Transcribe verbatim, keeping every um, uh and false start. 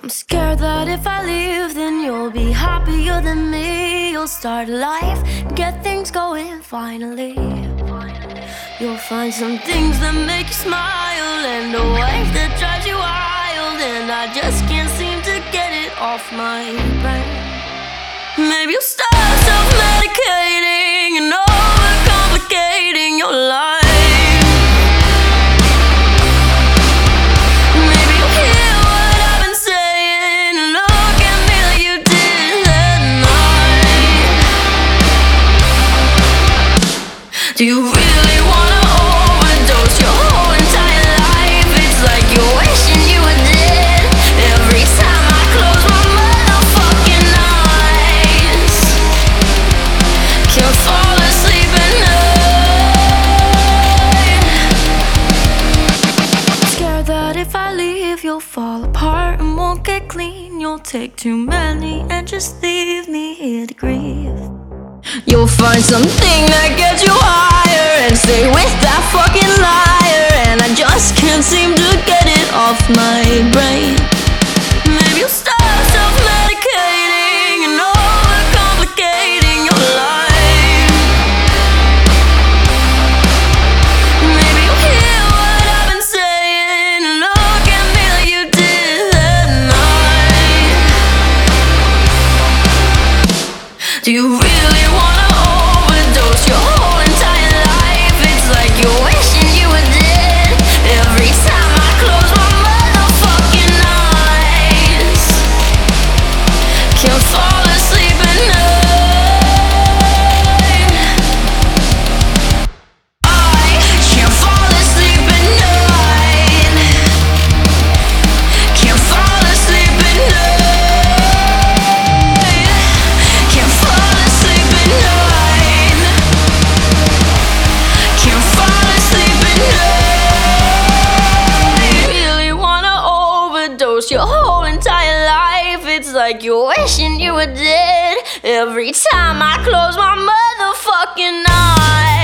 I'm scared that if I leave, then you'll be happier than me. You'll start a life, get things going finally. You'll find some things that make you smile, and a wife that drives you wild. And I just can't seem to get it off my brain. Maybe you'll start self-medicating and overcomplicating your life. Do you really wanna overdose your whole entire life? It's like you're wishing you were dead. Every time I close my motherfucking eyes, can't fall asleep at night. Scared that if I leave, you'll fall apart and won't get clean. You'll take too many and just leave me here to grieve. You'll find something that gets you higher and stay with that fucking liar. And I just can't seem to get it off my brain. Maybe you'll start self-medicating and overcomplicating your life. Maybe you'll hear what I've been saying and look at me like you did that night. Do you really wanna overdose your whole entire life? It's like you're wishing you were dead. Every time I close my motherfucking eyes, can't fall asleep at night. I can't fall asleep at night. Can't fall asleep at night. Your whole entire life, it's like you're wishing you were dead. Every time I close my motherfucking eyes.